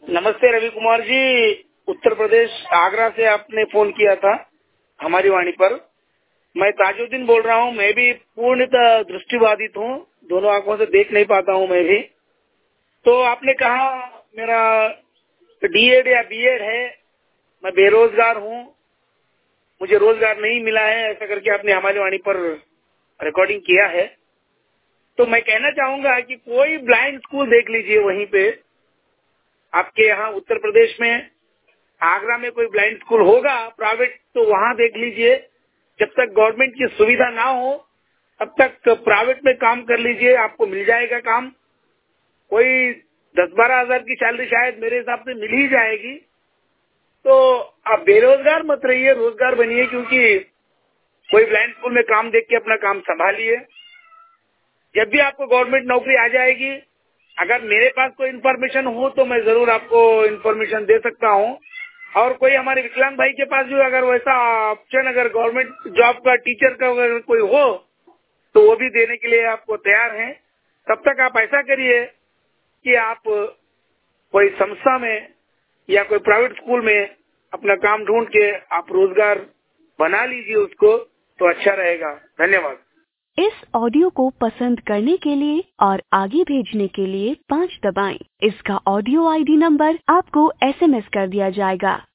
नमस्ते रवि कुमार जी, उत्तर प्रदेश आगरा से आपने फोन किया था हमारी वाणी पर। मैं ताजुद्दीन बोल रहा हूँ। मैं भी पूर्णतः दृष्टिबाधित हूँ, दोनों आंखों से देख नहीं पाता हूँ मैं भी। तो आपने कहा मेरा डीएड या बीएड है, मैं बेरोजगार हूँ, मुझे रोजगार नहीं मिला है, ऐसा करके आपने हमारी वाणी पर रिकॉर्डिंग किया है। तो मैं कहना चाहूंगा कि कोई ब्लाइंड स्कूल देख लीजिए वहीं पे, आपके यहाँ उत्तर प्रदेश में आगरा में कोई ब्लाइंड स्कूल होगा प्राइवेट, तो वहाँ देख लीजिए। जब तक गवर्नमेंट की सुविधा ना हो तब तक प्राइवेट में काम कर लीजिए, आपको मिल जाएगा काम। कोई 10-12 हजार की सैलरी शायद मेरे हिसाब से मिल ही जाएगी। तो आप बेरोजगार मत रहिए, रोजगार बनिए, क्योंकि कोई ब्लाइंड स्कूल में काम देख के अपना काम संभालिए। जब भी आपको गवर्नमेंट नौकरी आ जाएगी, अगर मेरे पास कोई इन्फॉर्मेशन हो तो मैं जरूर आपको इन्फॉर्मेशन दे सकता हूँ। और कोई हमारे विकलांग भाई के पास भी अगर वैसा ऑप्शन, अगर गवर्नमेंट जॉब का, टीचर का अगर कोई हो, तो वो भी देने के लिए आपको तैयार हैं। तब तक आप ऐसा करिए कि आप कोई संस्था में या कोई प्राइवेट स्कूल में अपना काम ढूंढ के आप रोजगार बना लीजिए उसको, तो अच्छा रहेगा। धन्यवाद। इस ऑडियो को पसंद करने के लिए और आगे भेजने के लिए 5 दबाएं। इसका ऑडियो आईडी नंबर आपको एसएमएस कर दिया जाएगा।